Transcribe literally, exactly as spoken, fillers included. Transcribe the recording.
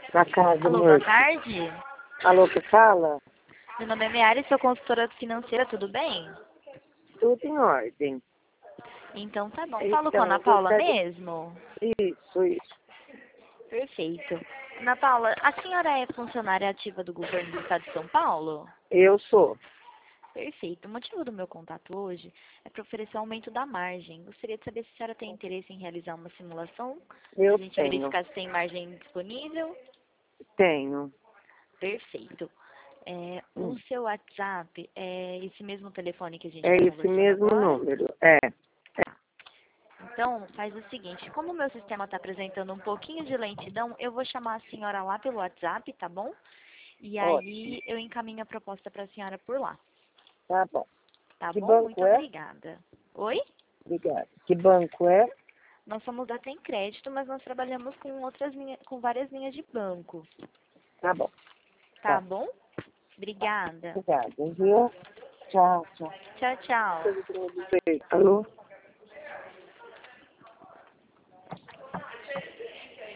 Na casa, Alô, amor. boa tarde. Alô, que fala? Meu nome é Meara e sou consultora financeira, tudo bem? Tudo em ordem. Então tá bom. Falo com a Então, Ana eu Paula gostaria... mesmo? Isso, isso. Perfeito. Ana Paula, a senhora é funcionária ativa do governo do estado de São Paulo? Eu sou. Perfeito. O motivo do meu contato hoje é para oferecer aumento da margem. Gostaria de saber se a senhora tem interesse em realizar uma simulação, para Eu a gente tenho. verificar se tem margem disponível. Tenho. Perfeito. É, o Hum. seu WhatsApp é esse mesmo telefone que a gente É está esse conversando mesmo agora? número. É. Tá. Então, faz o seguinte, como o meu sistema está apresentando um pouquinho de lentidão, eu vou chamar a senhora lá pelo WhatsApp, tá bom? E Ótimo. aí eu encaminho a proposta para a senhora por lá, Tá bom. tá Que bom? Muito banco é? obrigada. Oi? Obrigada. Que banco é? Nós somos da Tem Crédito, mas nós trabalhamos com outras linhas, com várias linhas de banco, Tá bom. tá Tá. bom? Obrigada. Obrigada, viu? Tchau, tchau. Tchau, tchau. Alô?